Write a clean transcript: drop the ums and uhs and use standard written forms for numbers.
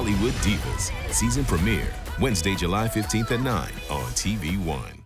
Hollywood Divas, season premiere, Wednesday, July 15th at 9 on TV One.